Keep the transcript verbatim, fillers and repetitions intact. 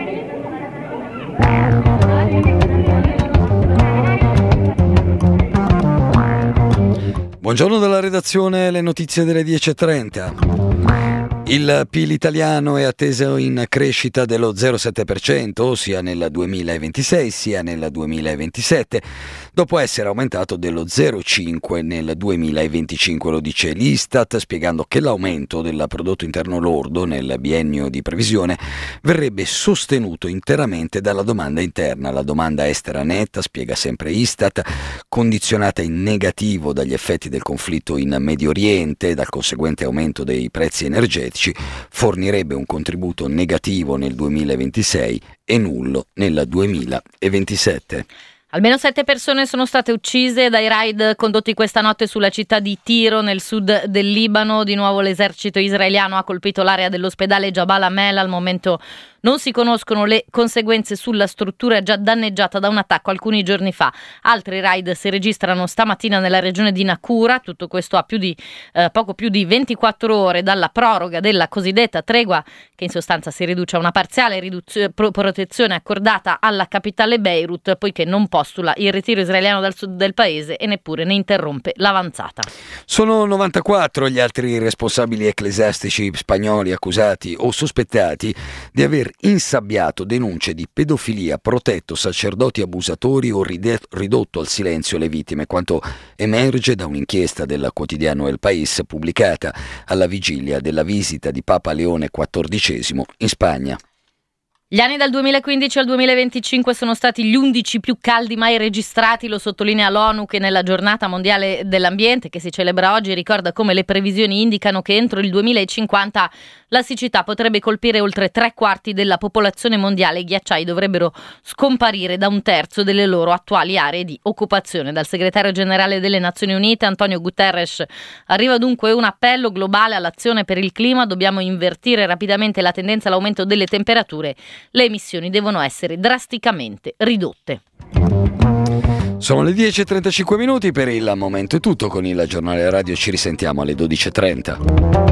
Buongiorno dalla redazione, le notizie delle dieci e trenta. Il P I L italiano è atteso in crescita dello zero virgola sette per cento sia nel duemilaventisei sia nel duemilaventisette, dopo essere aumentato dello zero virgola cinque nel duemilaventicinque, lo dice l'Istat, spiegando che l'aumento del prodotto interno lordo nel biennio di previsione verrebbe sostenuto interamente dalla domanda interna. La domanda estera netta, spiega sempre Istat, condizionata in negativo dagli effetti del conflitto in Medio Oriente e dal conseguente aumento dei prezzi energetici, fornirebbe un contributo negativo nel duemilaventisei e nullo nel duemilaventisette. Almeno sette persone sono state uccise dai raid condotti questa notte sulla città di Tiro, nel sud del Libano. Di nuovo l'esercito israeliano ha colpito l'area dell'ospedale Jabal Amel. Al momento non si conoscono le conseguenze sulla struttura già danneggiata da un attacco alcuni giorni fa. Altri raid si registrano stamattina nella regione di Naqoura. Tutto questo a più di, eh, poco più di ventiquattro ore dalla proroga della cosiddetta tregua, che in sostanza si riduce a una parziale riduzio- protezione accordata alla capitale Beirut, poiché non postula il ritiro israeliano dal sud del paese e neppure ne interrompe l'avanzata. Sono novantaquattro gli altri responsabili ecclesiastici spagnoli accusati o sospettati di aver insabbiato denunce di pedofilia, protetto sacerdoti abusatori o ridotto al silenzio le vittime, quanto emerge da un'inchiesta del quotidiano El País pubblicata alla vigilia della visita di Papa Leone quattordicesimo in Spagna. Gli anni dal duemilaquindici al duemilaventicinque sono stati gli undici più caldi mai registrati, lo sottolinea l'ONU, che nella giornata mondiale dell'ambiente che si celebra oggi ricorda come le previsioni indicano che entro il duemilacinquanta la siccità potrebbe colpire oltre tre quarti della popolazione mondiale e i ghiacciai dovrebbero scomparire da un terzo delle loro attuali aree di occupazione. Dal segretario generale delle Nazioni Unite Antonio Guterres arriva dunque un appello globale all'azione per il clima: dobbiamo invertire rapidamente la tendenza all'aumento delle temperature. Le emissioni devono essere drasticamente ridotte. Sono le dieci e trentacinque minuti, per il momento è tutto. Con il giornale radio ci risentiamo alle dodici e trenta.